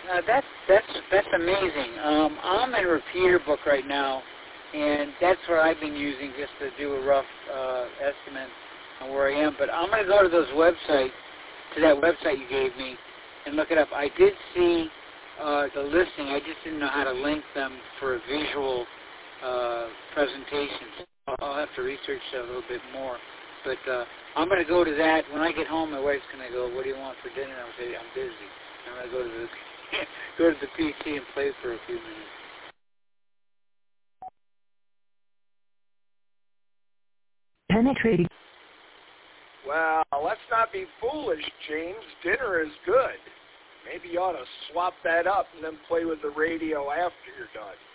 That's amazing. I'm in a repeater book right now, and that's what I've been using just to do a rough estimate on where I am. But I'm going to go to those websites, to that website you gave me, and look it up. I did see the listing. I just didn't know how to link them for a visual presentation. So I'll have to research that a little bit more. But I'm going to go to that. When I get home, my wife's going to go, "What do you want for dinner?" And I'll say, "I'm busy." I'm going to go to the PC and play for a few minutes. Penetrating. Well, let's not be foolish, James. Dinner is good. Maybe you ought to swap that up and then play with the radio after you're done.